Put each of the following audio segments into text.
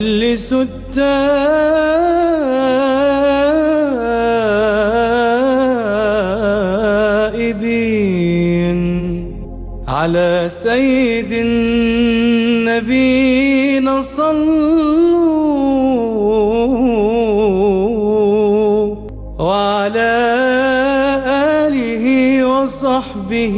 مجلس التائبين على سيد النبينا صلوا وعلى آله وصحبه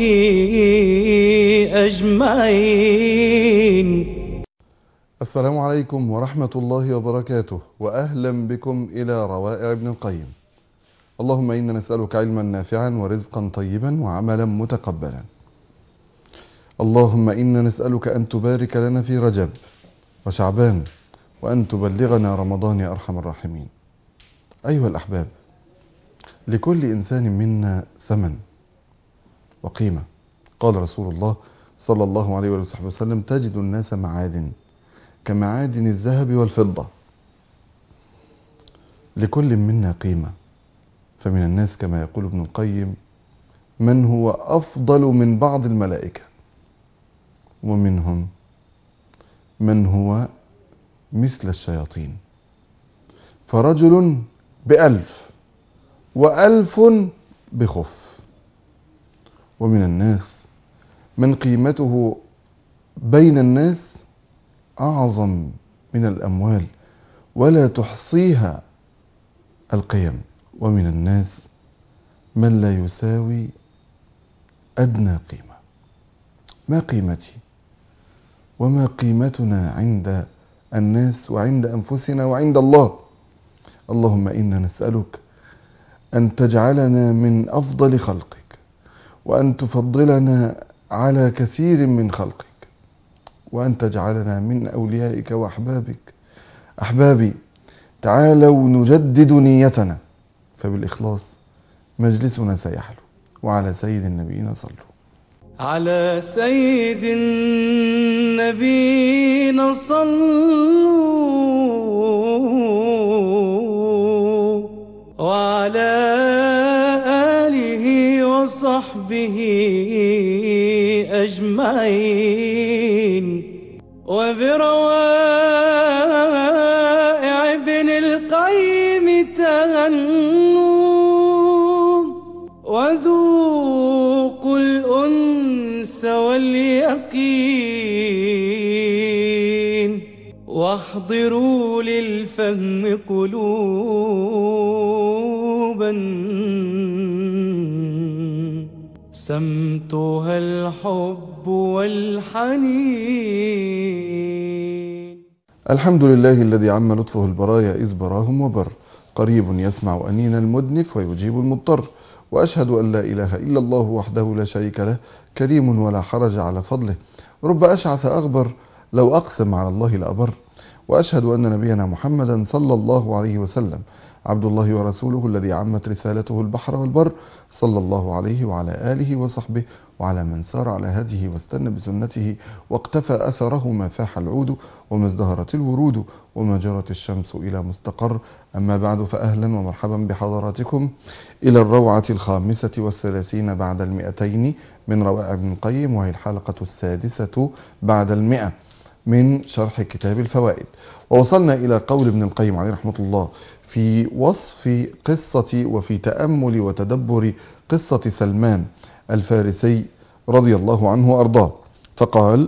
أجمعين. السلام عليكم ورحمة الله وبركاته، وأهلا بكم إلى روائع ابن القيم. اللهم إنا نسألك علما نافعا ورزقا طيبا وعملا متقبلا. اللهم إنا نسألك أن تبارك لنا في رجب وشعبان وأن تبلغنا رمضان يا أرحم الراحمين. أيها الأحباب، لكل إنسان منا ثمن وقيمة. قال رسول الله صلى الله عليه وسلم: تجد الناس معادن كمعادن الذهب والفضة. لكل منا قيمة، فمن الناس كما يقول ابن القيم من هو أفضل من بعض الملائكة، ومنهم من هو مثل الشياطين، فرجل بألف وألف بخف. ومن الناس من قيمته بين الناس أعظم من الأموال ولا تحصيها القيم. ومن الناس من لا يساوي أدنى قيمة. ما قيمتي وما قيمتنا عند الناس وعند أنفسنا وعند الله؟ اللهم إنا نسألك أن تجعلنا من أفضل خلقك، وأن تفضلنا على كثير من خلقك، وأن تجعلنا من أوليائك وأحبابك. أحبابي، تعالوا نجدد نيتنا، فبالإخلاص مجلسنا سيحلو. وعلى سيد النبينا صلوا. على سيد النبينا صلوا وعلى آله وصحبه أجمعين. وبروائع ابن القيم تهنوا وذوقوا الأنس واليقين، واحضروا للفهم قلوبا سمتها الحب والحنين. الحمد لله الذي عم لطفه البرايا إذ براهم وبر، قريب يسمع أنين المدنف ويجيب المضطر. وأشهد أن لا إله إلا الله وحده لا شريك له، كريم ولا حرج على فضله، رب أشعث أغبر لو أقسم على الله لأبر. وأشهد أن نبينا محمدا صلى الله عليه وسلم عبد الله ورسوله الذي عمت رسالته البحر والبر، صلى الله عليه وعلى آله وصحبه وعلى من سار على هديه واستنى بسنته واقتفى أثره ما فاح العود وما ازدهرت الورود وما جرت الشمس إلى مستقر. أما بعد، فأهلا ومرحبا بحضراتكم إلى الروعة 35 بعد 200 من روائع ابن القيم، وهي الحلقة 6 بعد 100 من شرح كتاب الفوائد. ووصلنا إلى قول ابن القيم عليه رحمة الله في وصف قصة وفي تأمل وتدبر قصة سلمان الفارسي رضي الله عنه وأرضاه، فقال: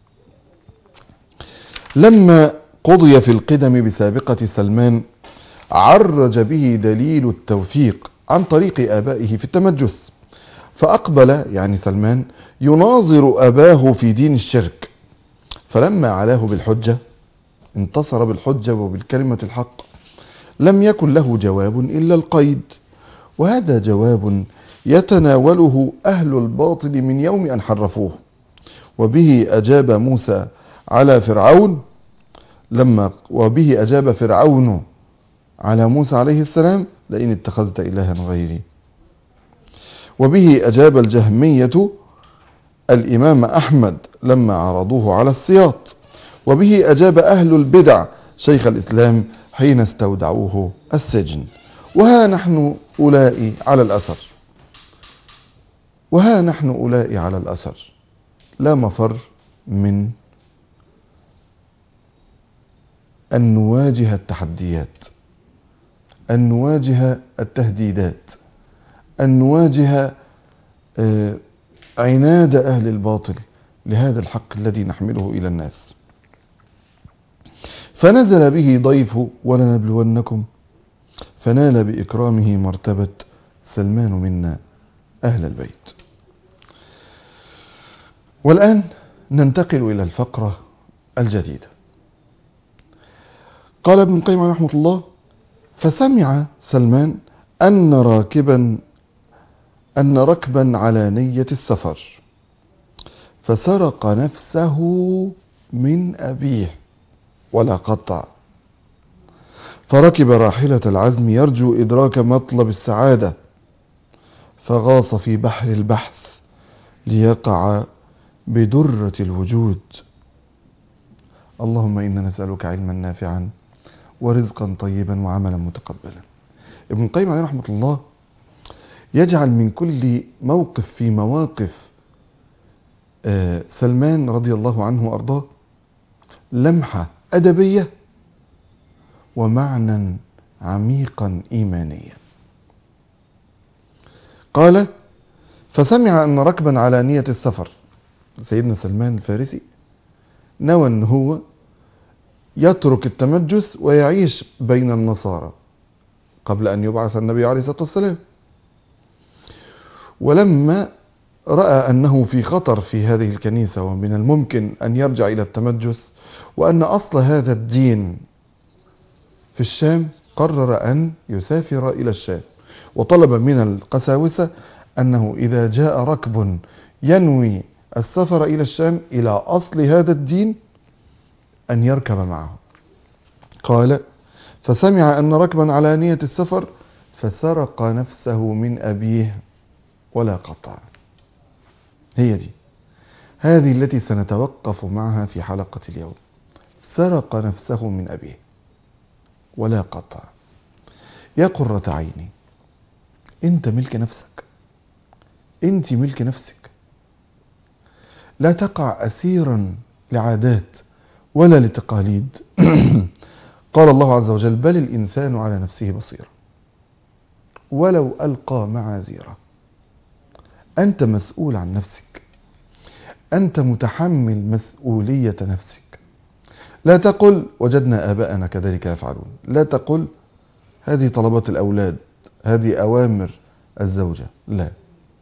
لما قضي في القدم بسابقة سلمان عرج به دليل التوفيق عن طريق آبائه في التمجس، فأقبل يعني سلمان يناظر أباه في دين الشرك، فلما علاه بالحجة انتصر بالحجة وبالكلمة الحق، لم يكن له جواب إلا القيد، وهذا جواب يتناوله أهل الباطل من يوم أن حرفوه. وبه أجاب موسى على فرعون وبه أجاب فرعون على موسى عليه السلام: لئن اتخذت إلها غيري. وبه أجاب الجهمية الإمام أحمد لما عرضوه على السياط. وبه أجاب أهل البدع شيخ الإسلام حين استودعوه السجن. وها نحن أولئي على الأثر، لا مفر من أن نواجه التحديات، أن نواجه التهديدات، أن نواجه عناد أهل الباطل لهذا الحق الذي نحمله إلى الناس. فنزل به ضيف ولنبلونكم، فنال بإكرامه مرتبة سلمان منا أهل البيت. والآن ننتقل إلى الفقرة الجديدة. قال ابن القيم رحمه الله: فسمع سلمان أن ركبا على نية السفر فسرق نفسه من أبيه ولا قطع، فركب راحلة العزم يرجو إدراك مطلب السعادة، فغاص في بحر البحث ليقع بدرة الوجود. اللهم إنا نسألك علما نافعا ورزقا طيبا وعملا متقبلا. ابن القيم عليه رحمة الله يجعل من كل موقف في مواقف سلمان رضي الله عنه وأرضاه لمحة أدبية ومعنى عميقا إيمانيا. قال: فسمع أن ركبا على نية السفر. سيدنا سلمان الفارسي نوى أن هو يترك التمجس ويعيش بين النصارى قبل أن يبعث النبي عليه الصلاة والسلام، ولما رأى أنه في خطر في هذه الكنيسة ومن الممكن أن يرجع إلى التمجس وأن أصل هذا الدين في الشام، قرر أن يسافر إلى الشام، وطلب من القساوسة أنه إذا جاء ركب ينوي السفر إلى الشام إلى أصل هذا الدين أن يركب معه. قال: فسمع أن ركبا على نية السفر فسرق نفسه من أبيه ولا قطع. هي دي، هذه التي سنتوقف معها في حلقة اليوم. سرق نفسه من أبيه ولا قطع. يا قرة عيني، أنت ملك نفسك، أنت ملك نفسك. لا تقع أسيرا لعادات ولا لتقاليد. قال الله عز وجل: بل الإنسان على نفسه بصيرة ولو ألقى معاذيره. أنت مسؤول عن نفسك، أنت متحمل مسؤولية نفسك. لا تقل وجدنا آباءنا كذلك يفعلون، لا تقل هذه طلبات الأولاد، هذه أوامر الزوجة. لا،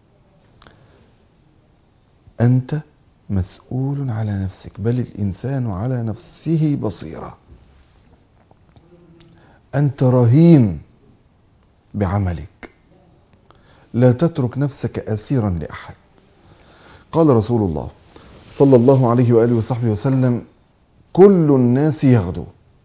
أنت مسؤول على نفسك. بل الإنسان على نفسه بصيرة. أنت رهين بعملك، لا تترك نفسك أسيرا لأحد. قال رسول الله صلى الله عليه وآله وصحبه وسلم: كل الناس يغدو.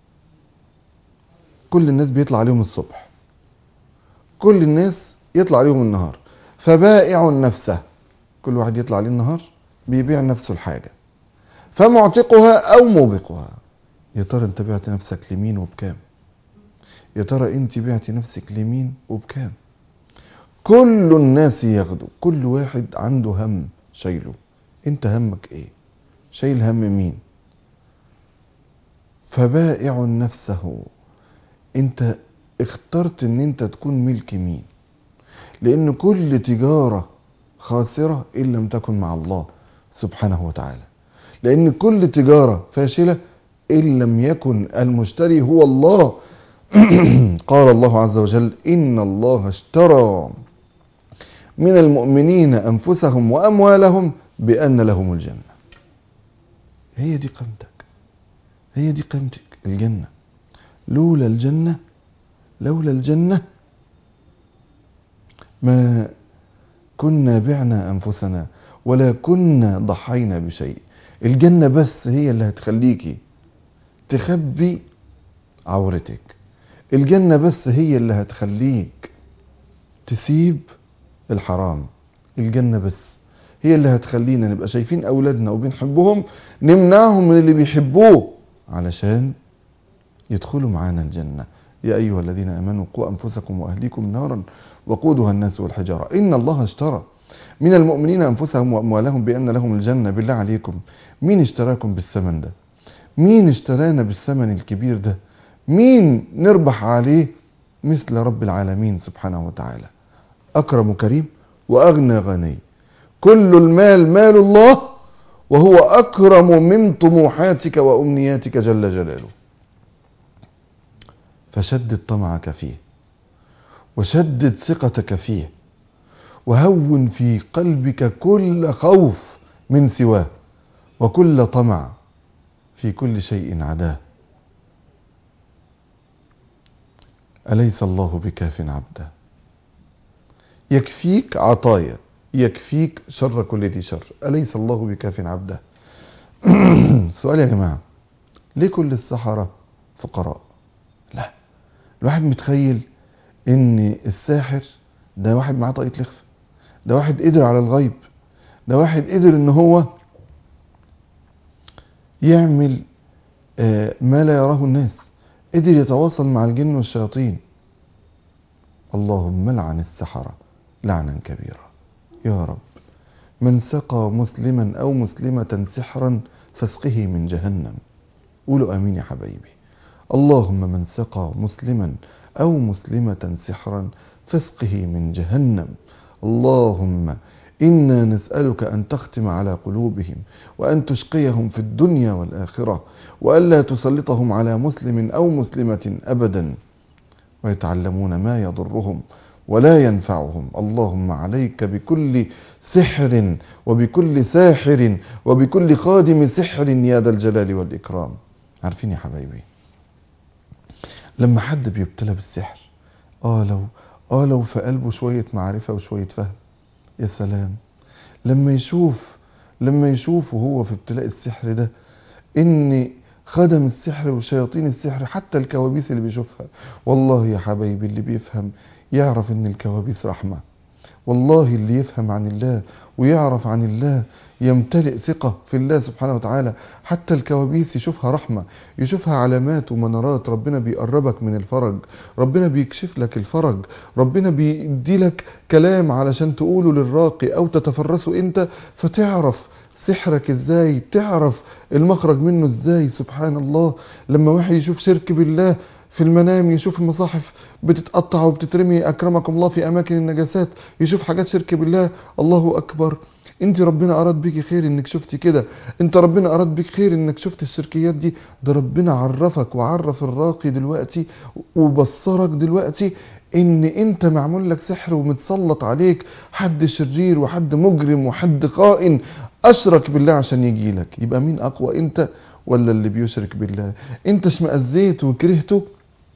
كل الناس بيطلع عليهم الصبح، كل الناس يطلع عليهم النهار، فبائع نفسه. كل واحد يطلع عليه النهار بيبيع نفسه الحاجة، فمعتقها أو موبقها. يا ترى انت بعت نفسك لمين وبكام؟ يا ترى انت بعت نفسك لمين وبكام؟ كل الناس يغدو، كل واحد عنده هم شايله. انت همك ايه؟ شايل هم مين؟ فبائع نفسه. انت اخترت ان انت تكون ملك مين؟ لان كل تجارة خاسرة ان لم تكن مع الله سبحانه وتعالى، لان كل تجارة فاشلة ان لم يكن المشتري هو الله. قال الله عز وجل: إن الله اشترى من المؤمنين أنفسهم وأموالهم بأن لهم الجنة. هي دي قيمتك، هي دي قيمتك، الجنة. لولا الجنة ما كنا بعنا أنفسنا ولا كنا ضحينا بشيء. الجنة بس هي اللي هتخليكي تخبي عورتك. الجنة بس هي اللي هتخليك تسيب الحرام. الجنة بس هي اللي هتخلينا نبقى شايفين أولادنا وبنحبهم نمنعهم من اللي بيحبوه علشان يدخلوا معانا الجنة. يا أيها الذين آمنوا قوا أنفسكم وأهليكم نارا وقودها الناس والحجارة إن الله اشترى من المؤمنين أنفسهم وأموالهم بأن لهم الجنة. بالله عليكم، مين اشتراكم بالثمن ده؟ مين اشترانا بالثمن الكبير ده؟ مين نربح عليه مثل رب العالمين سبحانه وتعالى؟ أكرم كريم وأغنى غني، كل المال مال الله، وهو أكرم من طموحاتك وأمنياتك جل جلاله. فشدد طمعك فيه، وشدد ثقتك فيه، وهون في قلبك كل خوف من سواه، وكل طمع في كل شيء عداه. أليس الله بكاف عبده؟ يكفيك عطايا، يكفيك شر كل ذي شر. أليس الله بكاف عبده؟ سؤال يا جماعة، ليه كل السحرة فقراء؟ لا، الواحد متخيل ان الساحر ده واحد معاه طاقية لخفة، ده واحد قدر على الغيب، ده واحد قدر ان هو يعمل ما لا يراه الناس، قدر يتواصل مع الجن والشياطين. اللهم لعن السحرة لعنا كبيرا يا رب. من سقى مسلما أو مسلمة سحرا فاسقه من جهنم. قولوا آمين يا حبايبي. اللهم من سقى مسلما أو مسلمة سحرا فاسقه من جهنم. اللهم إنا نسألك أن تختم على قلوبهم، وأن تشقيهم في الدنيا والآخرة، وألا تسلطهم على مسلم أو مسلمة أبدا، ويتعلمون ما يضرهم ولا ينفعهم. اللهم عليك بكل سحر وبكل ساحر وبكل خادم سحر يا ذا الجلال والإكرام. عارفين يا حبايبي، لما حد بيبتلى بالسحر لو في قلبه شوية معرفة وشوية فهم، يا سلام. لما يشوف وهو في ابتلاء السحر ده ان خدم السحر وشياطين السحر حتى الكوابيس اللي بيشوفها، والله يا حبايبي اللي بيفهم يعرف ان الكوابيس رحمة. والله اللي يفهم عن الله ويعرف عن الله يمتلئ ثقة في الله سبحانه وتعالى. حتى الكوابيس يشوفها رحمة، يشوفها علامات ومنارات. ربنا بيقربك من الفرج، ربنا بيكشف لك الفرج، ربنا بيدي لك كلام علشان تقوله للراقي او تتفرسه انت، فتعرف سحرك ازاي، تعرف المخرج منه ازاي. سبحان الله، لما واحد يشوف شرك بالله في المنام، يشوف المصاحف بتتقطع وبتترمي اكرمكم الله في اماكن النجاسات، يشوف حاجات شرك بالله، الله اكبر. انت ربنا اراد بيكي خير انك شفتي كده، انت ربنا اراد بيك خير انك شفت الشركيات دي. ده ربنا عرفك وعرف الراقي دلوقتي وبصرك دلوقتي ان انت معمول لك سحر ومتسلط عليك حد شرير وحد مجرم وحد خائن اشرك بالله عشان يجي لك. يبقى مين اقوى، انت ولا اللي بيشرك بالله؟ انت اشمئزيت وكرهته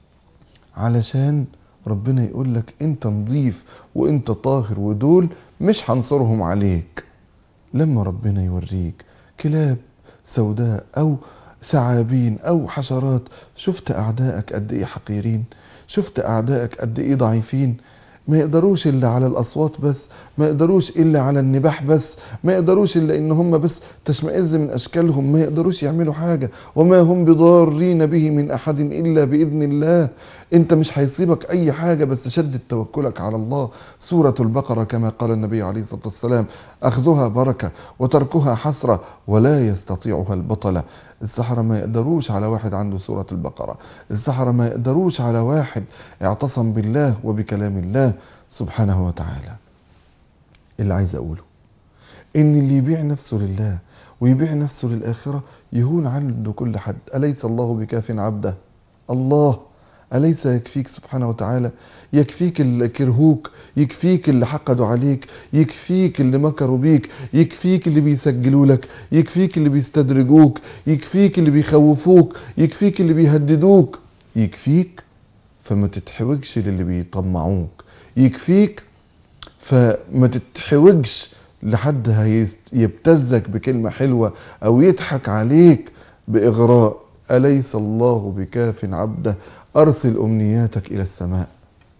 علشان ربنا يقول لك انت نظيف وانت طاهر، ودول مش هنصرهم عليك. لما ربنا يوريك كلاب سوداء او ثعابين او حشرات، شفت اعدائك قد ايه حقيرين، شفت اعدائك قد ايه ضعيفين، ما يقدروش الا على الاصوات بس، ما يقدروش الا على النباح بس، ما يقدروش الا ان هم بس تشمئز من اشكالهم، ما يقدروش يعملوا حاجة، وما هم بضارين به من احد الا باذن الله. انت مش هيصيبك اي حاجة بس شدد توكلك على الله. سورة البقرة كما قال النبي عليه الصلاة والسلام: اخذها بركة وتركها حسرة ولا يستطيعها البطلة. السحرة ما يقدروش على واحد عنده سورة البقرة، السحرة ما يقدروش على واحد اعتصم بالله وبكلام الله سبحانه وتعالى. اللي عايز اقوله ان اللي يبيع نفسه لله ويبيع نفسه للآخرة يهون عنده كل حد. أليس الله بكاف عبده؟ الله أليس يكفيك سبحانه وتعالى؟ يكفيك اللي كرهوك، يكفيك اللي حقدوا عليك، يكفيك اللي مكروا بيك، يكفيك اللي بيسجلوا لك، يكفيك اللي بيستدرجوك، يكفيك اللي بيخوفوك، يكفيك اللي بيهددوك، يكفيك فما تتحوجش للي بيطمعوك، يكفيك فما تتحوجش لحد يبتزك بكلمة حلوة او يضحك عليك بإغراء. أليس الله بكاف عبده؟ أرسل أمنياتك إلى السماء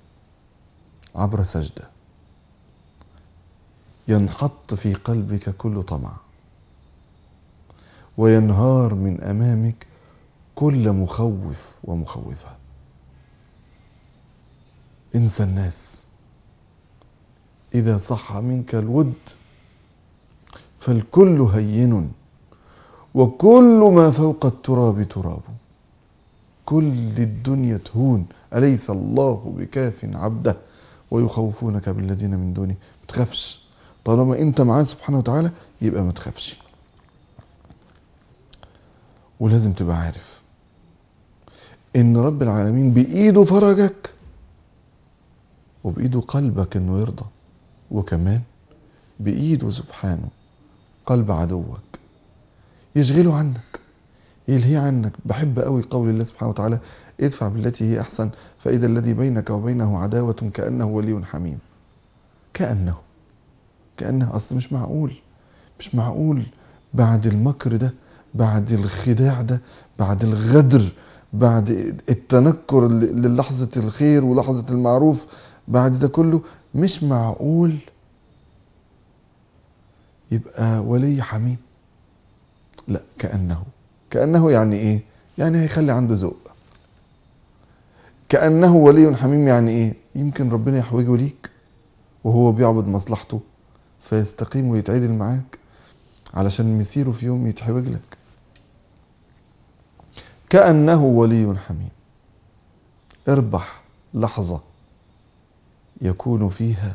عبر سجدة، ينحط في قلبك كل طمع، وينهار من أمامك كل مخوف ومخوفة. انسى الناس، إذا صح منك الود فالكل هين، وكل ما فوق التراب تراب. كل الدنيا تهون، أليس الله بكاف عبده ويخوفونك بالذين من دونه. ما تخافش طالما انت معاه سبحانه وتعالى، يبقى ما تخافش. ولازم تبقى عارف ان رب العالمين بإيده فرجك، وبإيده قلبك انه يرضى، وكمان بإيده سبحانه قلب عدوك يشغله عنك، يلهي عنك. بحب قوي قول الله سبحانه وتعالى: ادفع بالتي هي أحسن فإذا الذي بينك وبينه عداوة كأنه ولي حميم. كأنه أصل مش معقول بعد المكر ده، بعد الخداع ده، بعد الغدر، بعد التنكر للحظة الخير ولحظة المعروف، بعد ده كله مش معقول يبقى ولي حميم. لا، كأنه يعني ايه؟ يعني هيخلي عنده ذوق. كأنه ولي حميم يعني ايه؟ يمكن ربنا يحوجه ليك وهو بيعبد مصلحته فيستقيم ويتعدل معاك علشان مسيره في يوم يتحوج لك. كأنه ولي حميم. اربح لحظة يكون فيها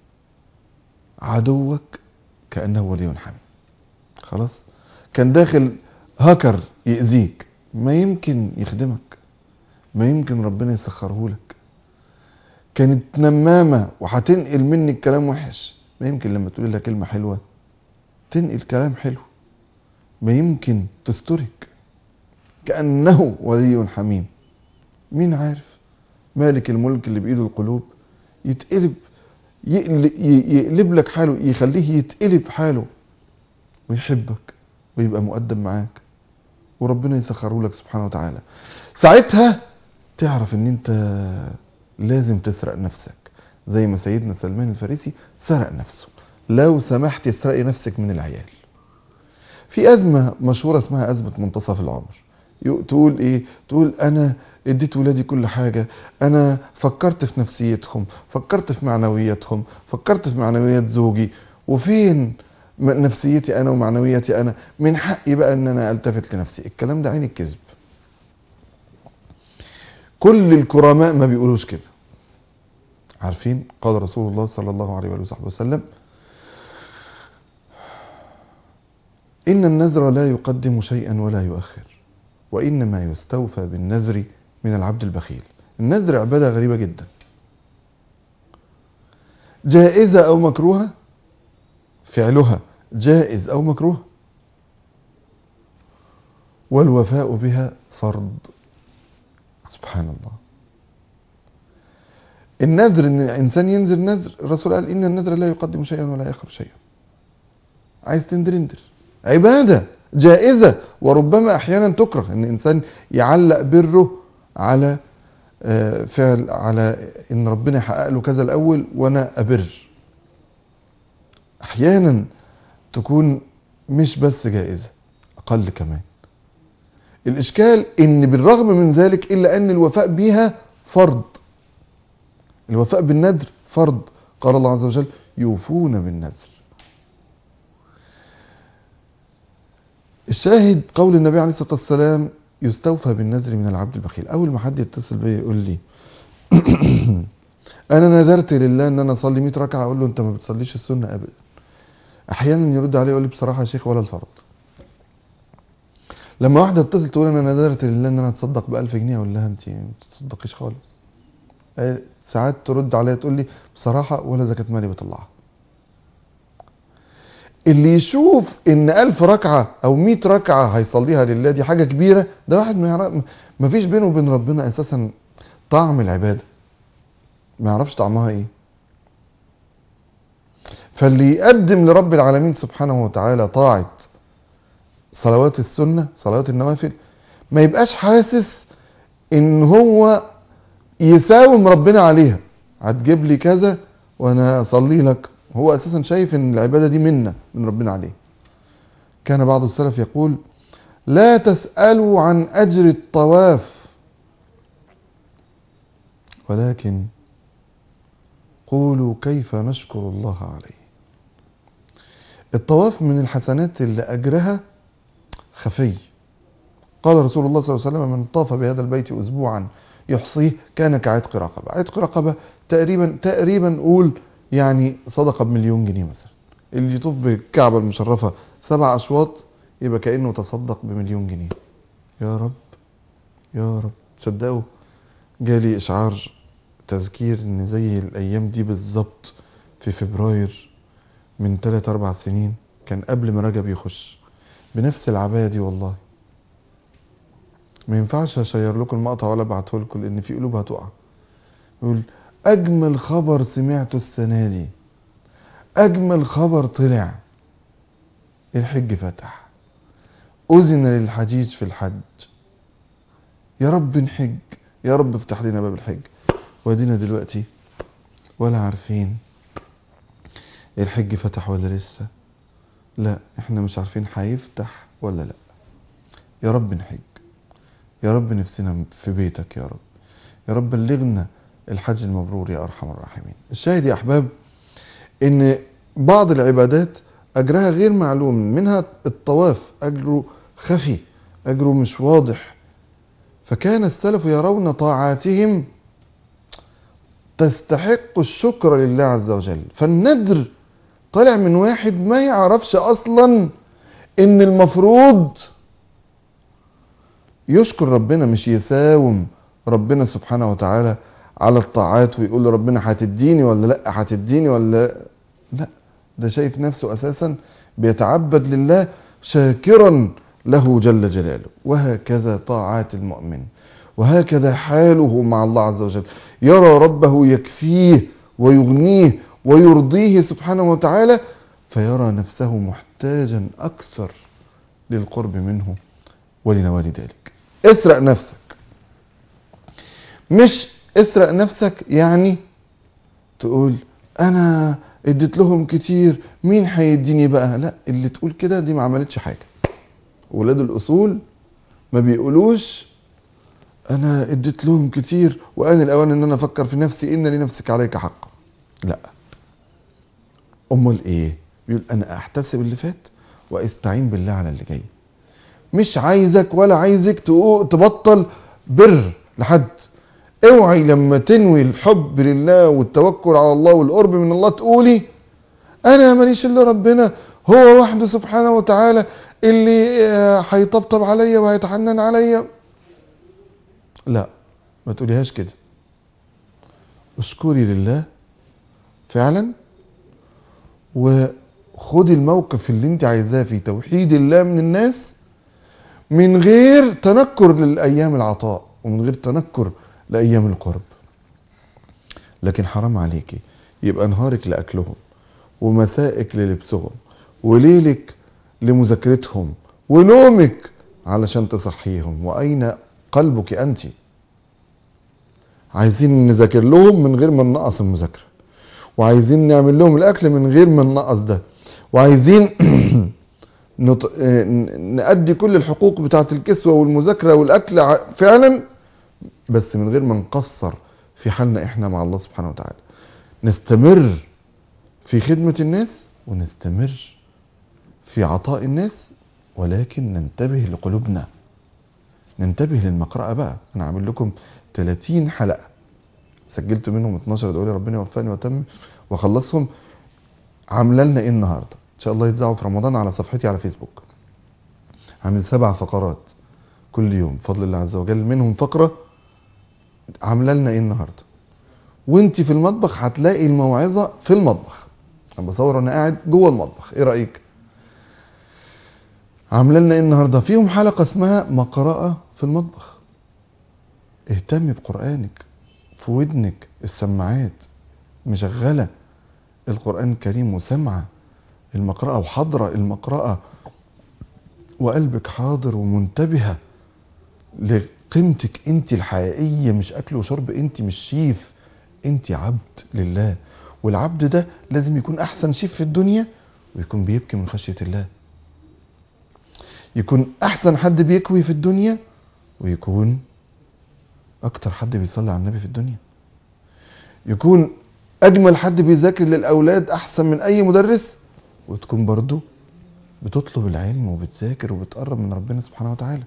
عدوك كأنه ولي حميم. خلاص، كان داخل هاكر يأذيك، ما يمكن يخدمك، ما يمكن ربنا يسخره لك. كانت نمامة وهتنقل منك كلام وحش، ما يمكن لما تقول لها كلمة حلوة تنقل كلام حلو، ما يمكن تسترك. كأنه ولي حميم. مين عارف مالك الملك اللي بإيده القلوب يتقلب، يقلب لك حاله، يخليه يتقلب حاله ويحبك ويبقى مؤدب معاك، وربنا يسخره لك سبحانه وتعالى. ساعتها تعرف ان انت لازم تسرق نفسك زي ما سيدنا سلمان الفارسي سرق نفسه. لو سمحت يسرقي نفسك من العيال. في أزمة مشهورة اسمها أزمة منتصف العمر. تقول ايه؟ تقول انا اديت ولادي كل حاجة، انا فكرت في نفسيتهم، فكرت في معنوياتهم، فكرت في معنويات زوجي، وفين نفسيتي انا ومعنوياتي انا؟ من حقي بقى ان انا التفت لنفسي. الكلام ده عين الكذب. كل الكرماء ما بيقولوش كده. عارفين قال رسول الله صلى الله عليه وآله وسلم: إن النذر لا يقدم شيئا ولا يؤخر، وإنما يستوفى بالنذر من العبد البخيل. النذر عبادة غريبة جدا، جائزة أو مكروهة، فعلها جائز أو مكروه، والوفاء بها فرض. سبحان الله. النذر ان الانسان ينذر نذر، الرسول قال ان النذر لا يقدم شيئا ولا يأخر شيئا. عايز تنذر انذر، عبادة جائزة، وربما احيانا تكره ان الانسان يعلق بره على فعل، على ان ربنا يحقق له كذا الاول وانا ابر. احيانا تكون مش بس جائزة، اقل كمان. الاشكال ان بالرغم من ذلك الا ان الوفاء بها فرض. الوفاء بالنذر فرض. قال الله عز وجل: يوفون بالنذر. الشاهد قول النبي عليه الصلاة والسلام: يستوفى بالنذر من العبد البخيل. اول ما حد يتصل بي يقول لي انا نذرت لله ان انا اصلي 100 ركعه، اقول له انت ما بتصليش السنه ابدا. احيانا يرد عليه يقول لي بصراحه يا شيخ ولا الفرض. لما واحده تتصل تقول انا نذرت لله ان انا اتصدق ب1000 جنيه، اقول لها انت ما بتصدقيش خالص. ساعات ترد عليا تقول لي بصراحه ولا زكاه مالي بطلعها. اللي يشوف ان 1000 ركعه او 100 ركعه هيصليها لله دي حاجه كبيره، ده واحد ما فيش بينه وبين ربنا اساسا طعم العباده، ما يعرفش طعمها ايه. فاللي يقدم لرب العالمين سبحانه وتعالى طاعة صلوات السنة، صلوات النوافل، ما يبقاش حاسس ان هو يساوم ربنا عليها. هتجيب لي كذا وانا اصلي لك. هو اساسا شايف ان العبادة دي منة من ربنا عليه. كان بعض السلف يقول: لا تسألوا عن اجر الطواف، ولكن قولوا كيف نشكر الله عليه. الطواف من الحسنات اللي أجرها خفي. قال رسول الله صلى الله عليه وسلم: من طاف بهذا البيت أسبوعا يحصيه كان كعتق رقبة. عتق رقبة تقريبا قول يعني صدقة ب1,000,000 جنيه مثلا. اللي يطوف بالكعبة المشرفة 7 أشواط يبقى كأنه تصدق ب1,000,000 جنيه. يا رب يا رب. تصدقوا جالي إشعار تذكير إن زي الأيام دي بالظبط في فبراير من 3-4 سنين كان قبل ما رجب يخش بنفس العباية دي. والله ما ينفعش اشير لكم المقطع ولا ابعته لكم لان في قلوب هتقع. يقول: اجمل خبر سمعته السنه دي، اجمل خبر طلع، الحج فتح، اذن للحجيج في الحج. يا رب نحج، يا رب افتح لنا باب الحج. وادينا دلوقتي ولا عارفين الحج فتح ولا لسه. لا احنا مش عارفين هيفتح ولا لا. يا رب نحج، يا رب نفسنا في بيتك يا رب، يا رب بلغنا الحج المبرور يا أرحم الراحمين. الشاهد يا أحباب إن بعض العبادات أجرها غير معلوم، منها الطواف أجره خفي، أجره مش واضح. فكان السلف يرون طاعاتهم تستحق الشكر لله عز وجل. فالندر طلع من واحد ما يعرفش أصلا إن المفروض يشكر ربنا، مش يساوم ربنا سبحانه وتعالى على الطاعات ويقول لربنا هتديني ولا لا، هتديني ولا لا. ده شايف نفسه اساسا بيتعبد لله شاكرا له جل جلاله. وهكذا طاعات المؤمن، وهكذا حاله مع الله عز وجل. يرى ربه يكفيه ويغنيه ويرضيه سبحانه وتعالى، فيرى نفسه محتاجا اكثر للقرب منه ولنوال ذلك. اسرق نفسك، مش اسرق نفسك يعني تقول انا اديت لهم كتير مين هيديني بقى. لا، اللي تقول كده دي ما عملتش حاجه. ولاد الاصول ما بيقولوش انا اديت لهم كتير وان الاوان ان انا افكر في نفسي، ان لنفسك عليك حق. لا، امال ايه؟ بيقول انا احتسب اللي فات واستعين بالله على اللي جاي. مش عايزك ولا عايزك تبطل بر لحد. اوعي لما تنوي الحب لله والتوكل على الله والقرب من الله تقولي انا ماليش الا ربنا، هو وحده سبحانه وتعالى اللي هيطبطب عليا وهيتحنن عليا. لا، ما تقوليهاش كده. اشكري لله فعلا، وخدي الموقف اللي انت عايزاه في توحيد الله من الناس، من غير تنكر للايام العطاء ومن غير تنكر لايام القرب. لكن حرام عليكي يبقى نهارك لاكلهم ومسائك للبسهم وليلك لمذاكرتهم ونومك علشان تصحيهم. واين قلبك انت؟ عايزين نذاكر لهم من غير ما ننقص المذاكره، وعايزين نعمل لهم الاكل من غير ما ننقص ده، وعايزين نأدي كل الحقوق بتاعه الكسوه والمذاكره والاكل فعلا، بس من غير ما نقصر في حالنا احنا مع الله سبحانه وتعالى. نستمر في خدمة الناس ونستمر في عطاء الناس، ولكن ننتبه لقلوبنا، ننتبه للمقرأة بقى. انا عامل لكم 30 حلقة سجلت منهم 12 دقيقة، ربنا يوفقني واتم واخلصهم. عامله لنا ايه النهارده؟ ان شاء الله يتذاعوا في رمضان على صفحتي على فيسبوك. عامل 7 فقرات كل يوم بفضل الله عز وجل، منهم فقرة عامله لنا ايه النهارده. وانت في المطبخ هتلاقي الموعظة في المطبخ. انا بصور انا قاعد جوه المطبخ، ايه رأيك؟ عامله لنا ايه النهارده؟ فيهم حلقة اسمها مقرأة في المطبخ. اهتمي بقرآنك، في ودنك السماعات مشغلة القرآن الكريم وسمعة المقرأة وحاضرة المقرأة، وقلبك حاضر ومنتبهة لقيمتك انت الحقيقية، مش اكل وشرب. انت مش شيف، انت عبد لله. والعبد ده لازم يكون احسن شيف في الدنيا ويكون بيبكي من خشية الله، يكون احسن حد بيكوي في الدنيا ويكون اكتر حد بيصلي على النبي في الدنيا، يكون اجمل حد بيذاكر للاولاد احسن من اي مدرس، وتكون برضو بتطلب العلم وبتذاكر وبتقرب من ربنا سبحانه وتعالى.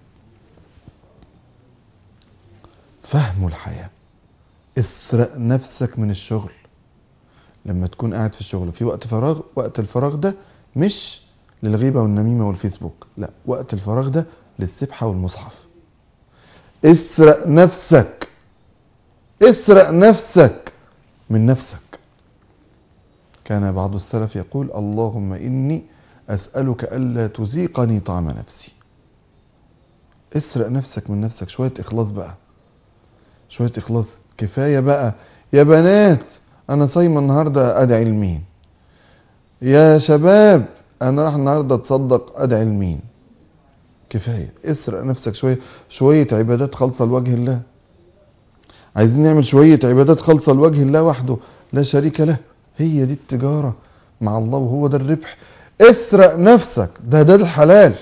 فهم الحياة. اسرق نفسك من الشغل. لما تكون قاعد في الشغل في وقت فراغ، وقت الفراغ ده مش للغيبة والنميمة والفيسبوك، لا، وقت الفراغ ده للسبحة والمصحف. اسرق نفسك، اسرق نفسك من نفسك. كان بعض السلف يقول: اللهم إني أسألك ألا تذيقني طعم نفسي. اسرق نفسك من نفسك. شوية إخلاص بقى، شوية إخلاص. كفاية بقى يا بنات أنا صايمة النهاردة أدعي لمين؟ يا شباب أنا راح النهاردة أتصدق أدعي لمين؟ كفاية. اسرق نفسك شوية، شوية عبادات خالصة لوجه الله. عايزين نعمل شوية عبادات خالصة لوجه الله وحده لا شريك له. هي دي التجارة مع الله وهو ده الربح. اسرق نفسك، ده الحلال.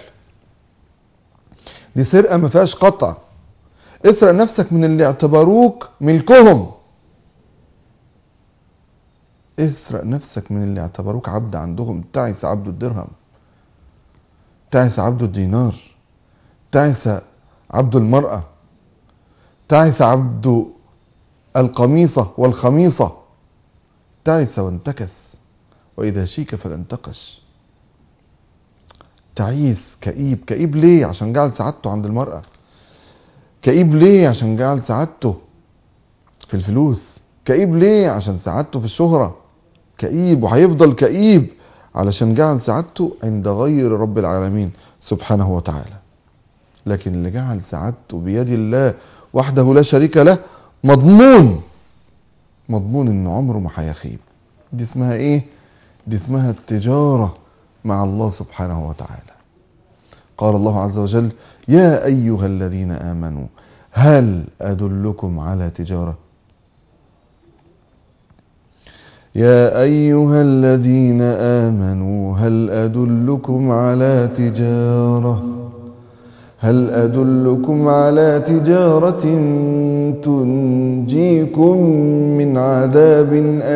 دي سرقة ما فيهاش قطع. اسرق نفسك من اللي اعتبروك ملكهم. اسرق نفسك من اللي اعتبروك عبد عندهم. تعس عبد الدرهم، تعس عبد الدينار، تعس عبد المرأة، تعس عبد القميصة والخميصة، تعس وانتكس، وإذا شيك فلانتقش. تعيس، كئيب. كئيب ليه؟ عشان جعل سعادته عند المرأة. كئيب ليه؟ عشان جعل سعادته في الفلوس. كئيب ليه؟ عشان سعادته في الشهرة. كئيب وهيفضل كئيب علشان جعل سعادته عند غير رب العالمين سبحانه وتعالى. لكن اللي جعل سعادته بيد الله وحده لا شريك له مضمون ان عمره ما هيخيب. دي اسمها ايه؟ دي اسمها التجارة مع الله سبحانه وتعالى. قال الله عز وجل: يا أيها الذين آمنوا هل أدلكم على تجارة؟ يا أيها الذين آمنوا هل أدلكم على تجارة، هل أدلكم على تجارة تنجيكم من عذاب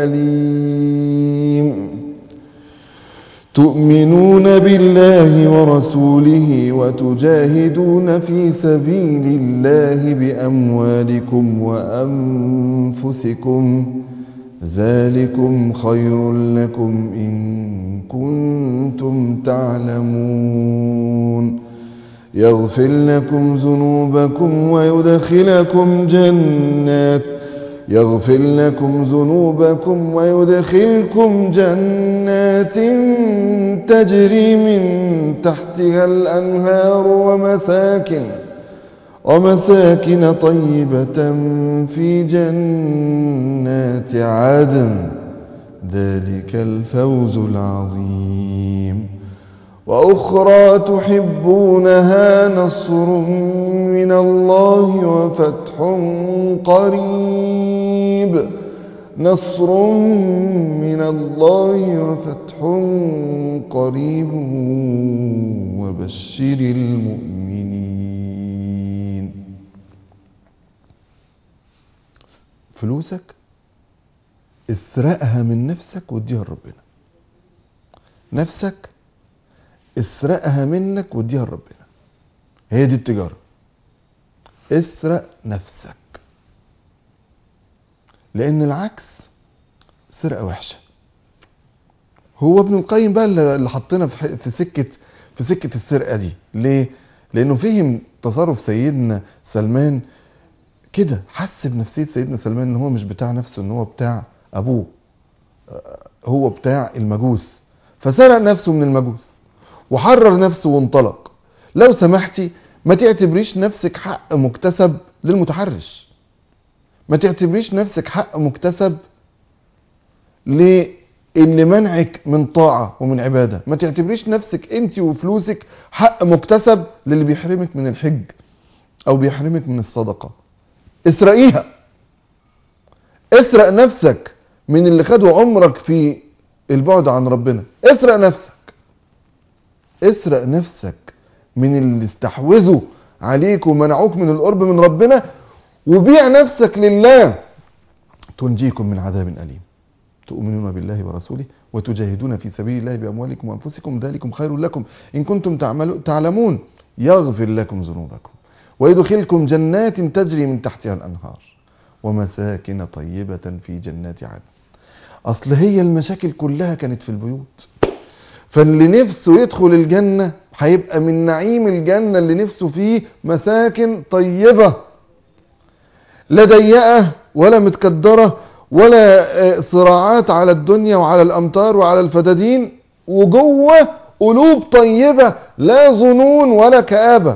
أليم تؤمنون بالله ورسوله وتجاهدون في سبيل الله بأموالكم وأنفسكم ذلكم خير لكم إن كنتم تعلمون يغفر لكم ذنوبكم ويدخلكم جنات تجري من تحتها الأنهار ومساكن طيبة في جنات عدن ذلك الفوز العظيم وأخرى تحبونها نصر من الله وفتح قريب وبشر المؤمنين. فلوسك اسرقها من نفسك واديها لربنا. نفسك اسرقها منك واديها لربنا. هي دي التجارة. اسرق نفسك، لان العكس سرقة وحشة. هو ابن القيم بقى اللي حطنا في سكة السرقة دي. ليه؟ لانه فهم تصرف سيدنا سلمان كده. حس بنفسية سيدنا سلمان ان هو مش بتاع نفسه، ان هو بتاع ابوه، هو بتاع المجوس، فسرق نفسه من المجوس وحرر نفسه وانطلق. لو سمحتي ما تعتبريش نفسك حق مكتسب للمتحرش، ما تعتبريش نفسك حق مكتسب للي منعك من طاعة ومن عبادة. ما تعتبريش نفسك انت وفلوسك حق مكتسب للي بيحرمك من الحج او بيحرمك من الصدقة. اسرقيها. اسرق نفسك من اللي خدوا عمرك في البعد عن ربنا. اسرق نفسك من اللي استحوذوا عليك ومنعوك من القرب من ربنا، وبيع نفسك لله تنجيكم من عذاب أليم. تؤمنون بالله ورسوله وتجاهدون في سبيل الله بأموالكم وأنفسكم ذلكم خير لكم إن كنتم تعلمون يغفر لكم ذنوبكم ويدخلكم جنات تجري من تحتها الأنهار ومساكن طيبة في جنات عدن. أصل هي المشاكل كلها كانت في البيوت، فاللي نفسه يدخل الجنة هيبقى من نعيم الجنة اللي نفسه فيه مساكن طيبة، لا ضيقة ولا متكدرة ولا صراعات على الدنيا وعلى الأمطار وعلى الفدادين، وجوه قلوب طيبة لا ظنون ولا كآبة.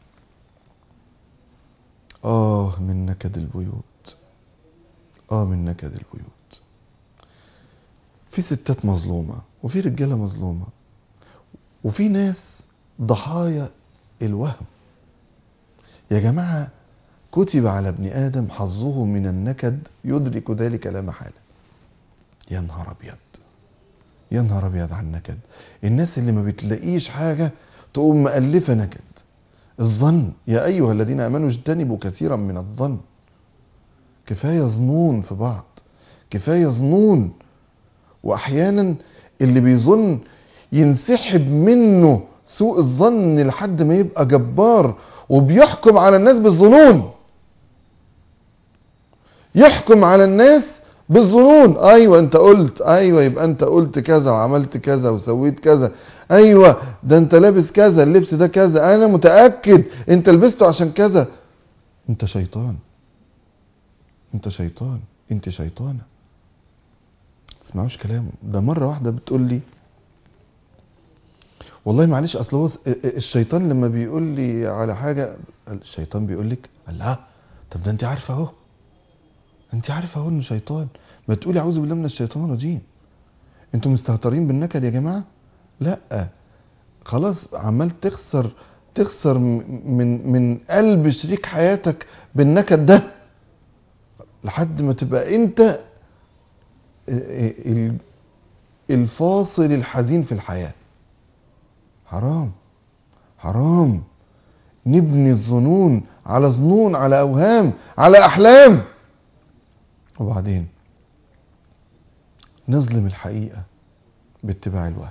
من نكد البيوت، من نكد البيوت. في ستات مظلومة وفي رجالة مظلومة وفي ناس ضحايا الوهم. يا جماعة كتب على ابن آدم حظه من النكد يدرك ذلك لا محالة. يا نهار أبيض، يا نهار أبيض على النكد. الناس اللي ما بتلاقيش حاجة تقوم مألفة نكد. الظن، يا أيها الذين آمنوا اجتنبوا كثيرا من الظن. كفاية ظنون في بعض، كفاية ظنون. وأحيانا اللي بيظن ينسحب منه سوء الظن لحد ما يبقى جبار وبيحكم على الناس بالظنون. يحكم على الناس بالظنون. ايوه انت قلت، ايوه يبقى انت قلت كذا وعملت كذا وسويت كذا، ايوه ده انت لابس كذا، اللبس ده كذا، انا متأكد انت لبسته عشان كذا. انت شيطان، انت شيطان، انت شيطانة. تسمعوش كلامه. ده مرة واحدة بتقول لي والله معلش اصل هو الشيطان لما بيقول لي على حاجة، الشيطان بيقول لك لا طب ده انت عارفه اهو، انت عارفه اهو انه شيطان. ما تقولي اعوذ بالله من الشيطان الرجيم. انتوا مستهترين بالنكد يا جماعه؟ لا خلاص، عمال تخسر من قلب شريك حياتك بالنكد ده لحد ما تبقى انت الفاصل الحزين في الحياه. حرام، حرام نبني الظنون على ظنون، على اوهام، على احلام، وبعدين نظلم الحقيقة باتباع الوهم.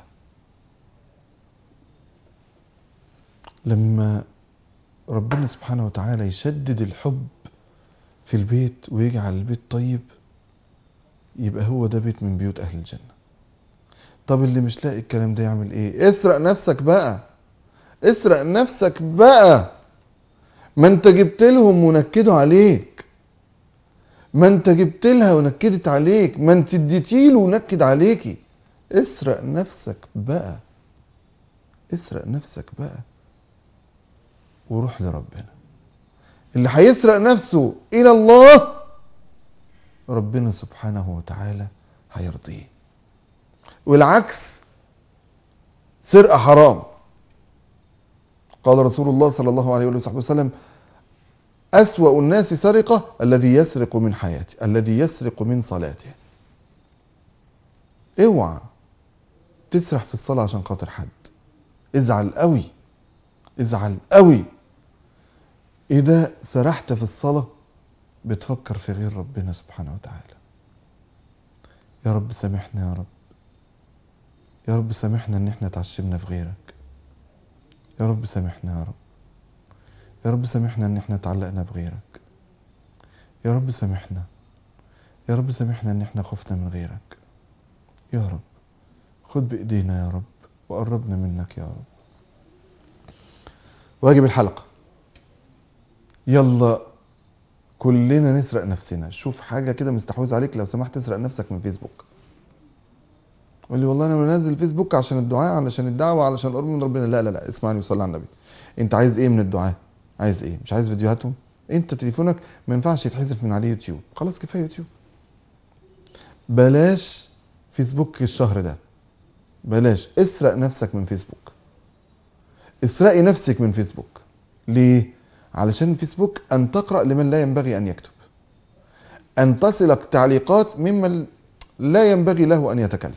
لما ربنا سبحانه وتعالى يشدد الحب في البيت ويجعل البيت طيب، يبقى هو ده بيت من بيوت أهل الجنة. طب اللي مش لاقي الكلام ده يعمل ايه؟ اسرق نفسك بقى، اسرق نفسك بقى. ما انت جبت لهم ونكدوا عليك، ما انت جبت لها ونكدت عليك، ما انت اديتيله ونكد عليكي. اسرق نفسك بقى، اسرق نفسك بقى وروح لربنا. اللي هيسرق نفسه الى الله ربنا سبحانه وتعالى هيرضيه. والعكس سرقة حرام. قال رسول الله صلى الله عليه وسلم أسوأ الناس سرقة الذي يسرق من حياته، الذي يسرق من صلاته. اوعى تسرح في الصلاة عشان خاطر حد. ازعل قوي، ازعل قوي اذا سرحت في الصلاة بتفكر في غير ربنا سبحانه وتعالى. يا رب سامحنا، يا رب، يا رب سامحنا ان احنا تعشمنا في غيرك. يا رب سامحنا، يا رب، يا رب سامحنا ان احنا تعلقنا بغيرك. يا رب سامحنا، يا رب سامحنا ان احنا خفنا من غيرك. يا رب خد بايدينا يا رب وقربنا منك يا رب. واجب الحلقة، يلا كلنا نسرق نفسنا. شوف حاجة كده مستحوذ عليك، لو سمحت تسرق نفسك من فيسبوك. قول لي والله انا منزل فيسبوك عشان الدعاء، علشان الدعوة، علشان القرب من ربنا. لا لا لا، اسمعني وصلي على النبي. انت عايز ايه من الدعاء؟ عايز ايه؟ مش عايز فيديوهاتهم؟ انت تليفونك ما ينفعش يتحذف من عليه يوتيوب، خلاص كفايه يوتيوب. بلاش فيسبوك الشهر ده، بلاش. اسرق نفسك من فيسبوك، اسرقي نفسك من فيسبوك. ليه؟ علشان فيسبوك ان تقرأ لمن لا ينبغي ان يكتب، ان تصلك تعليقات ممن لا ينبغي له ان يتكلم.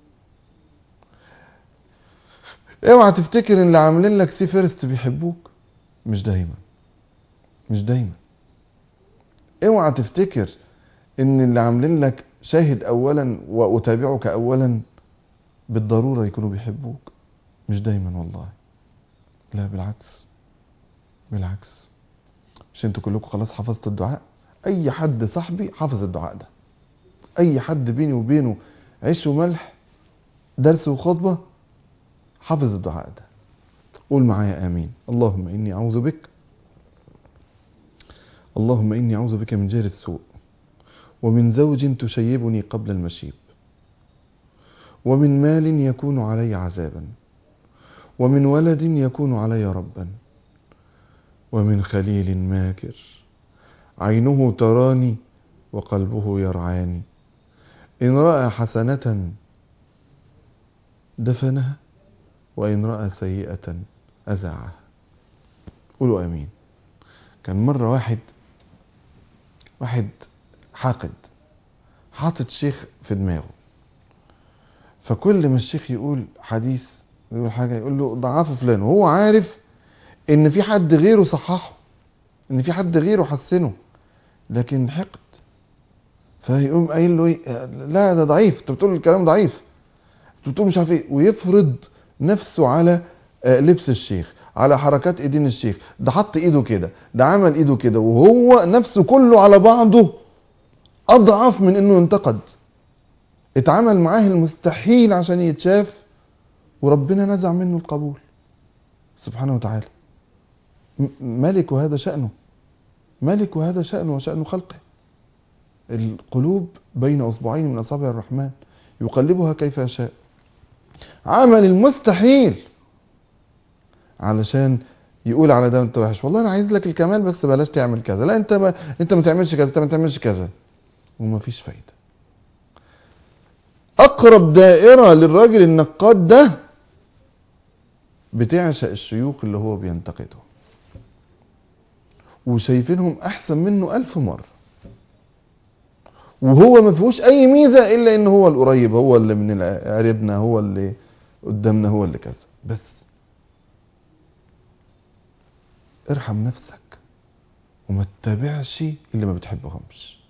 اوعى تفتكر ان اللي عاملين لك سي فيرست بيحبوك، مش دايما، مش دايما. اوعى تفتكر ان اللي عاملين لك شاهد اولا واتابعك اولا بالضرورة يكونوا بيحبوك؟ مش دايما والله، لا بالعكس. بالعكس، مش انتوا كلكم خلاص حفظتوا الدعاء؟ اي حد صاحبي حافظ الدعاء ده، اي حد بيني وبينه عيش وملح، درس وخطبة، حافظ الدعاء ده. قول معايا امين. اللهم اني اعوذ بك، اللهم اني اعوذ بك من جهل السوء، ومن زوج تشيبني قبل المشيب، ومن مال يكون علي عذابا، ومن ولد يكون علي ربا، ومن خليل ماكر عينه تراني وقلبه يرعاني، إن رأى حسنة دفنها، وإن رأى سيئة أزعها. قولوا آمين. كان مرة واحد حاقد حاطط شيخ في دماغه، فكل ما الشيخ يقول حديث يقول حاجة يقول له ضعفه فلان، وهو عارف ان في حد غيره صححه، ان في حد غيره حسنه، لكن حقد. فيقوم قايل له ايه، لا ده ضعيف، انت بتقول الكلام ضعيف، انت بتقول مش عارف ايه، ويفرض نفسه على لبس الشيخ، على حركات ايدين الشيخ، ده حط ايده كده، ده عمل ايده كده، وهو نفسه كله على بعضه اضعف من انه ينتقد. اتعمل معاه المستحيل عشان يتشاف، وربنا نزع منه القبول سبحانه وتعالى. ملك وهذا شأنه، ملك وهذا شأنه وشأن خلقه. القلوب بين أصبعين من أصابع الرحمن يقلبها كيف يشاء. عمل المستحيل علشان يقول على ده انت وحش، والله انا عايز لك الكمال بس بلاش تعمل كذا، لا انت ما تعملش كذا، انت ما تعملش كذا، وما فيش فايده. اقرب دائره للراجل النقاد ده بتعشق الشيوخ اللي هو بينتقده، وشايفينهم احسن منه 1000 مرة، وهو ما فيهوش اي ميزة الا ان هو القريب، هو اللي من قريبنا، هو اللي قدامنا، هو اللي كذا. بس ارحم نفسك وما تتابعش اللي ما بتحبهمش.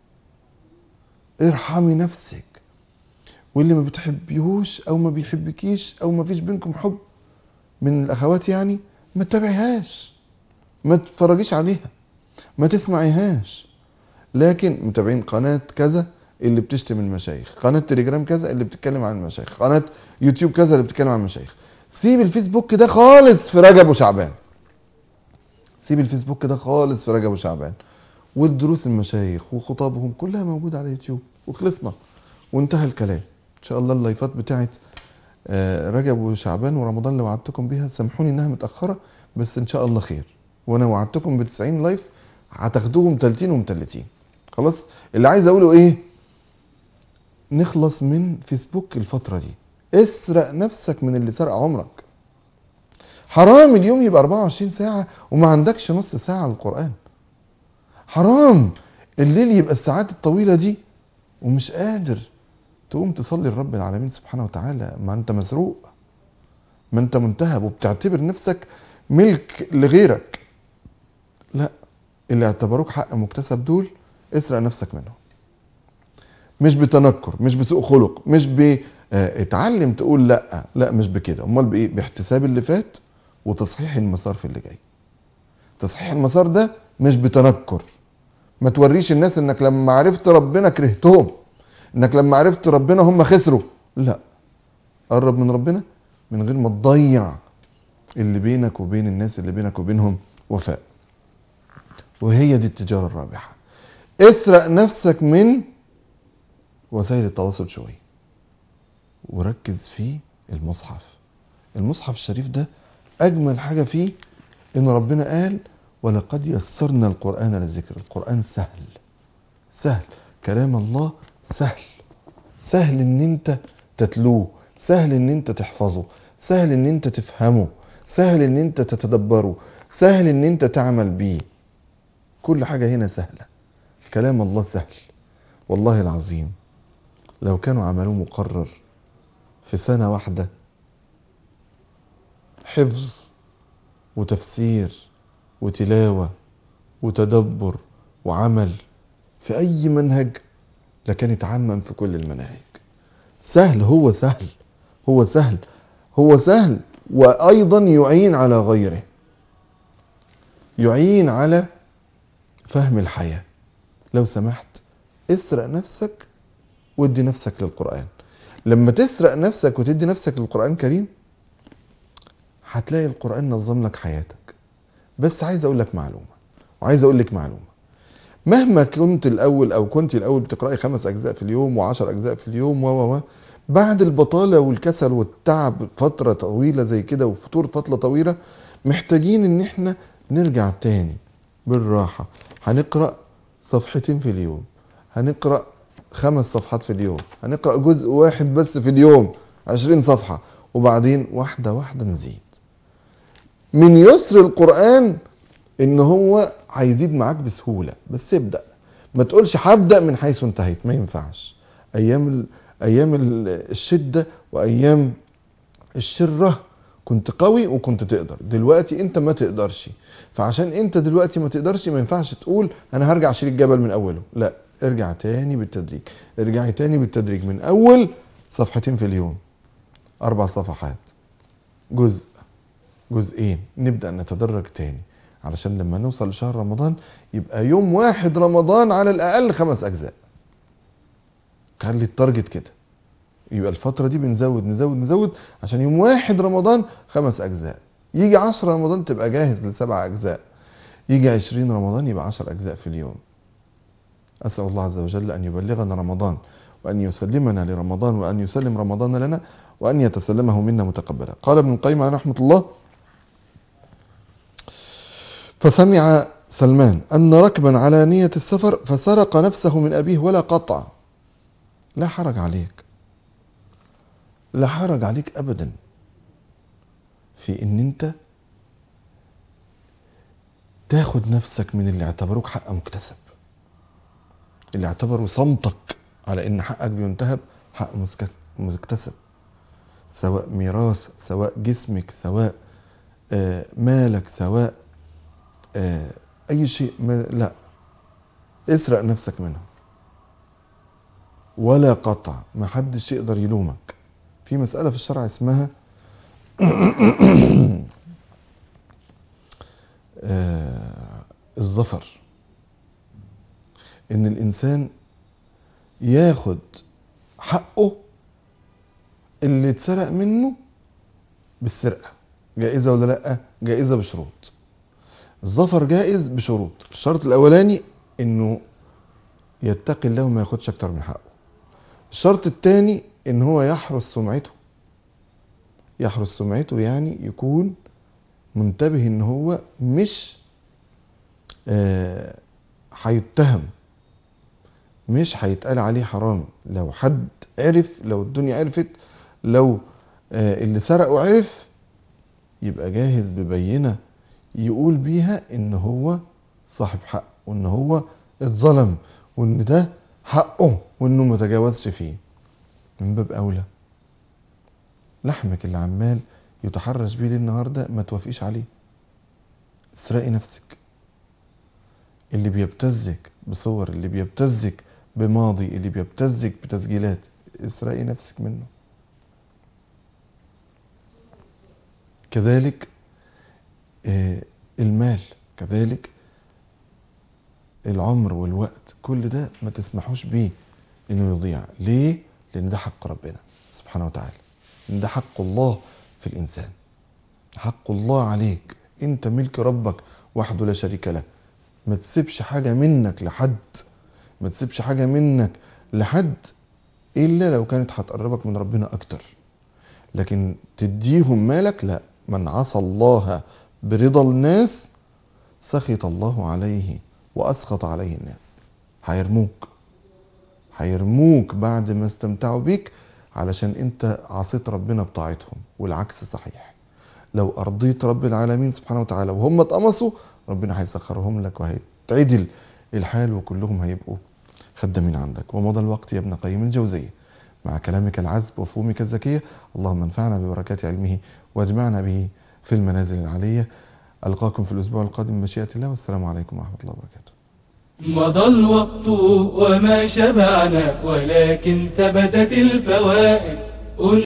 ارحمي نفسك، واللي ما بتحبيهوش او ما بيحبكيش او ما فيش بينكم حب من الاخوات يعني، ما تتابعيهاش، ما تتفرجيش عليها، ما تسمعيهاش. لكن متابعين قناة كذا اللي بتشتم المشايخ، قناة تليجرام كذا اللي بتتكلم عن المشايخ، قناة يوتيوب كذا اللي بتتكلم عن المشايخ. سيب الفيسبوك ده خالص في رجب وشعبان، سيب الفيسبوك ده خالص في رجب وشعبان، والدروس المشايخ وخطابهم كلها موجودة على يوتيوب، وخلصنا وانتهى الكلام. ان شاء الله اللايفات بتاعت رجب وشعبان ورمضان اللي وعدتكم بيها، سامحوني انها متأخرة بس ان شاء الله خير، وانا وعدتكم ب90 لايف هتاخدوهم 30 ومتلتين. خلاص، اللي عايز اقوله ايه، نخلص من فيسبوك الفترة دي. اسرق نفسك من اللي سرق عمرك. حرام اليوم يبقى 24 ساعة وما عندكش نص ساعة للقرآن. حرام الليل يبقى الساعات الطويلة دي ومش قادر تقوم تصلي لرب العالمين سبحانه وتعالى. ما انت مسروق، ما انت منتهب، وبتعتبر نفسك ملك لغيرك. لا، اللي اعتبروك حق مكتسب دول اسرق نفسك منهم، مش بتنكر، مش بسوء خلق، مش اتعلم تقول لا، لا مش بكده، امال بايه؟ باحتساب اللي فات وتصحيح المسار في اللي جاي. تصحيح المسار ده مش بتنكر. ما توريش الناس انك لما عرفت ربنا كرهتهم، انك لما عرفت ربنا هم خسروا. لا، قرب من ربنا من غير ما تضيع اللي بينك وبين الناس اللي بينك وبينهم وفاء. وهي دي التجارة الرابحة. اسرق نفسك من وسائل التواصل شوية وركز في المصحف. المصحف الشريف ده اجمل حاجة فيه ان ربنا قال ولقد يسرنا القرآن للذكر. القرآن سهل، سهل، كلام الله سهل، سهل ان انت تتلوه، سهل ان انت تحفظه، سهل ان انت تفهمه، سهل ان انت تتدبره، سهل ان انت تعمل بيه. كل حاجة هنا سهلة، كلام الله سهل. والله العظيم لو كانوا عملوه مقرر في سنة واحدة، حفظ وتفسير وتلاوة وتدبر وعمل في أي منهج، لكان اتعمم في كل المناهج. سهل، هو سهل، هو سهل، هو سهل، وأيضا يعين على غيره، يعين على فهم الحياة. لو سمحت اسرق نفسك وادي نفسك للقرآن. لما تسرق نفسك وتدي نفسك للقرآن الكريم هتلاقي القرآن نظم لك حياتك. بس عايز اقول لك معلومة، وعايز اقول لك معلومة، مهما كنت الاول او كنت الاول بتقرأي 5 اجزاء في اليوم و10 اجزاء في اليوم بعد البطالة والكسل والتعب فترة طويلة زي كده وفتور فترة طويلة، محتاجين ان احنا نرجع تاني بالراحة. هنقرأ صفحتين في اليوم، هنقرأ 5 صفحات في اليوم، هنقرأ جزء واحد بس في اليوم 20 صفحة، وبعدين واحدة واحدة نزيد. من يسر القرآن ان هو هيزيد معاك بسهولة، بس ابدأ. ما تقولش هبدأ من حيث انتهيت، ما ينفعش. ايام الشدة وايام الشرة كنت قوي وكنت تقدر، دلوقتي انت ما تقدرش. فعشان انت دلوقتي ما تقدرش ما ينفعش تقول انا هرجع اشيل الجبل من اوله، لا، ارجع تاني بالتدريج. ارجعي تاني بالتدريج، من اول صفحتين في اليوم، 4 صفحات، جزء، جزئين، نبدأ نتدرج تاني علشان لما نوصل لشهر رمضان يبقى يوم واحد رمضان على الأقل 5 أجزاء. خلي التارجت كده، يبقى الفترة دي بنزود نزود نزود عشان يوم واحد رمضان 5 أجزاء. يجي 10 رمضان تبقى جاهز ل7 أجزاء. يجي 20 رمضان يبقى 10 أجزاء في اليوم. أسأل الله عز وجل أن يبلغنا رمضان، وأن يسلمنا لرمضان، وأن يسلم رمضان لنا، وأن يتسلمه منا متقبلا. قال ابن القيم عليه رحمة الله: فسمع سلمان أن ركبا على نية السفر فسرق نفسه من أبيه ولا قطع. لا حرج عليك، لا حرج عليك أبدا في ان انت تاخد نفسك من اللي اعتبروك حق مكتسب، اللي اعتبروا صمتك على ان حقك بينتهب حق مكتسب، سواء ميراث، سواء جسمك، سواء مالك، سواء اي شيء. لا، اسرق نفسك منه ولا قطع، ما حدش يقدر يلومك. في مسألة في الشرع اسمها الظفر، ان الانسان ياخد حقه اللي اتسرق منه بالسرقة. جائزة ولا لا؟ جائزة بشروط. الظفر جائز بشروط. الشرط الاولاني انه يتقي الله وما ياخدش اكتر من حقه. الشرط الثاني ان هو يحرس سمعته. يحرس سمعته يعني يكون منتبه ان هو مش هيتهم، مش هيتقال عليه حرام. لو حد عرف، لو الدنيا عرفت، لو اللي سرقه عرف، يبقى جاهز ببينة يقول بيها ان هو صاحب حق، وان هو اتظلم، وان ده حقه، وانه ما تجاوزش فيه. من باب اولى لحمك اللي عمال يتحرش بيه النهارده ما توافقيش عليه. اسرقي نفسك. اللي بيبتزك بصور، اللي بيبتزك بماضي، اللي بيبتزك بتسجيلات، اسرقي نفسك منه. كذلك المال، كذلك العمر والوقت، كل ده ما تسمحوش بيه انه يضيع. ليه؟ لان ده حق ربنا سبحانه وتعالى، ان ده حق الله في الانسان، حق الله عليك. انت ملك ربك وحده لا شريك له. ما تسيبش حاجة منك لحد، ما تسيبش حاجة منك لحد الا لو كانت هتقربك من ربنا اكتر. لكن تديهم مالك، لا. من عصى الله برضا الناس سخط الله عليه واسخط عليه الناس. هيرموك بعد ما استمتعوا بيك علشان انت عصيت ربنا بطاعتهم، والعكس صحيح. لو ارضيت رب العالمين سبحانه وتعالى وهم اتقمصوا، ربنا هيسخرهم لك وهيتعدل الحال، وكلهم هيبقوا خدامين عندك. ومضى الوقت يا ابن قيم الجوزية مع كلامك العذب وفهومك الذكية. اللهم انفعنا ببركات علمه واجمعنا به في المنازل العلية. ألقاكم في الأسبوع القادم بمشيئة الله، والسلام عليكم ورحمة الله وبركاته. مضى الوقت وما شبعنا ولكن ثبتت الفوائد.